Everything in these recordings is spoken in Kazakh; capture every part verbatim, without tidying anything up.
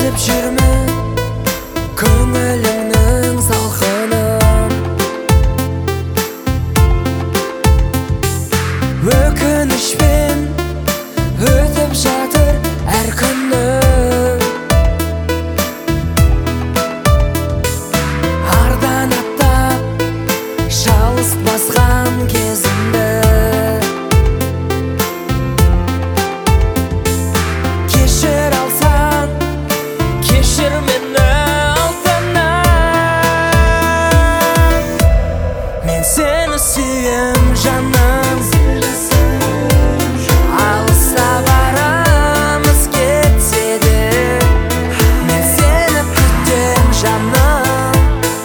сезіп жүрмін көңіліңнің салқынын. Өкінішпен өтіп жатыр әр күнім. Ардан аттап жалғыз басқан кезімді кешір алсаң, кешір мені алтыным. Мен сені сүйем жаным, алыста барамыз кетсе де. Мен сені күтем жаным,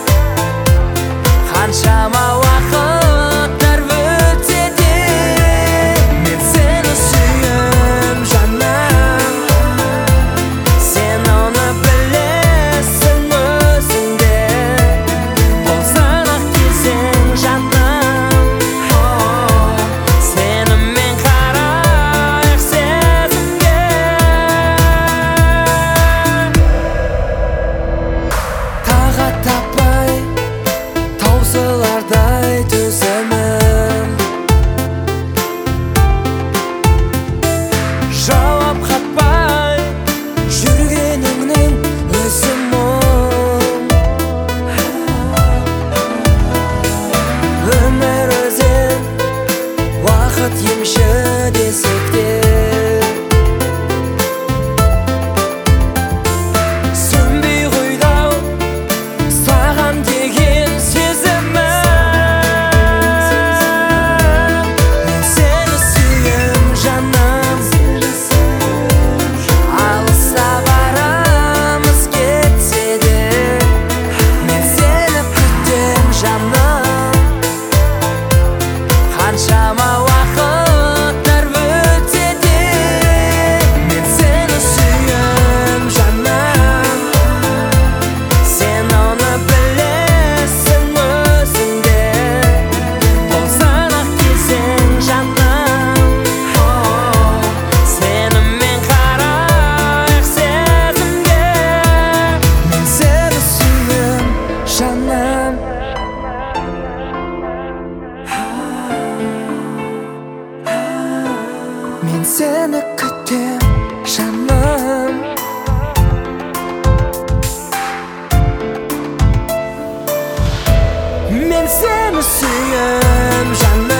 қаншама уақыттар өтсе де. Мен сені сүйем жаным, сен оны білесің өзің де. Болсаң ақ кезең жаным, сенімен қарайық сезімге. Тағат таппай таусылардай төзімім, жауап қатпай жүргеніңнің өзі мұң. Өмір өзен, уақыт емші десек те. Сөнбей қойды-ау саған деген сезімім. Мен сені сүйем жаным, алыста барамыз кетсе де. Мен сені күтем жаным, қаншама уақыттар өтсе де. Мен сені сүйем жаным, сен оны білесің өзің де. Болсаң ақ кезең жаным, сенімен қарайық сезімге. Мен сені сүйем жаным, мен сені күтем жаным. Мен сені сүйем жаным.